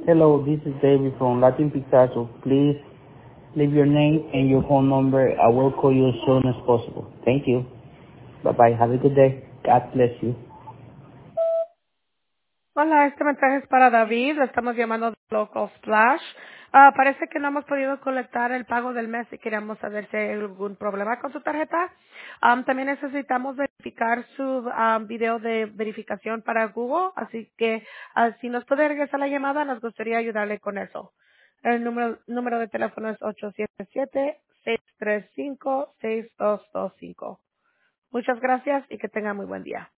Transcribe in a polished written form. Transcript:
Hello, this is David from Latin Picasso. Please leave your name and your phone number. I will call you as soon as possible. Thank you. Bye-bye. Have a good day. God bless you. Hola, este mensaje es para David. Le estamos llamando de Local Flash. Parece que no hemos podido colectar el pago del mes y queríamos saber si hay algún problema con su tarjeta. También necesitamos verificar su video de verificación para Google, así que si nos puede regresar la llamada, nos gustaría ayudarle con eso. El número de teléfono es 877-635-6225. Muchas gracias y que tenga muy buen día.